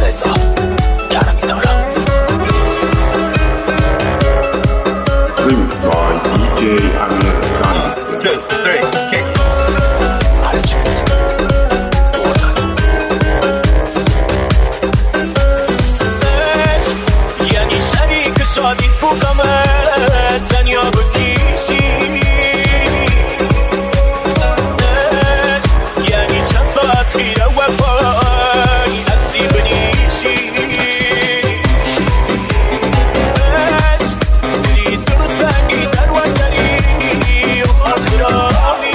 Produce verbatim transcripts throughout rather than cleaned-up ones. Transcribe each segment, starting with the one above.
رضا گرم میذارم. Remix by دی جی امیر گانگستر. two, three, kick. حرکت برداد. یعنی شریک شادی فوقمه تنیا بکیشی، یعنی چند ساعت خیره و پای عکسی بنیشی، دید دور تنگی در وندری و آخرامی،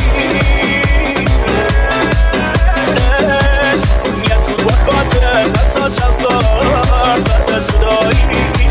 یه جود و خاطره حتی چند سال بعد از جدایی،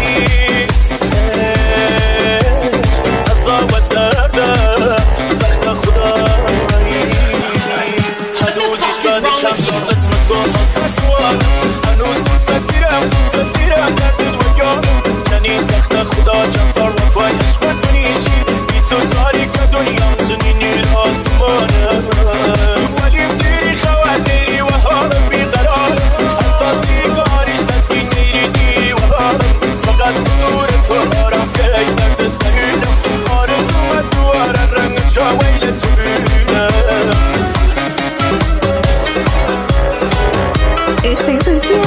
عذاب و درد سخت خدایی، هنوزیش بعد چند سال اسم تو حاضر توان، هنوز دوست دیرم دوست دیرم درد دنیا، چنین سخت خدا چند سال وفای عشق کنیشی، بی تو تاریک دنیا میتونی نیر آسمانه، ولی دیری خواه دیری و حالم بیقرار، حتی سیگاریش تسکین نیری دی و حالم، فقط نور تو آرام که ای درد درونم، آرزو و دوارن رنگ چاویل تو بینم. اخوی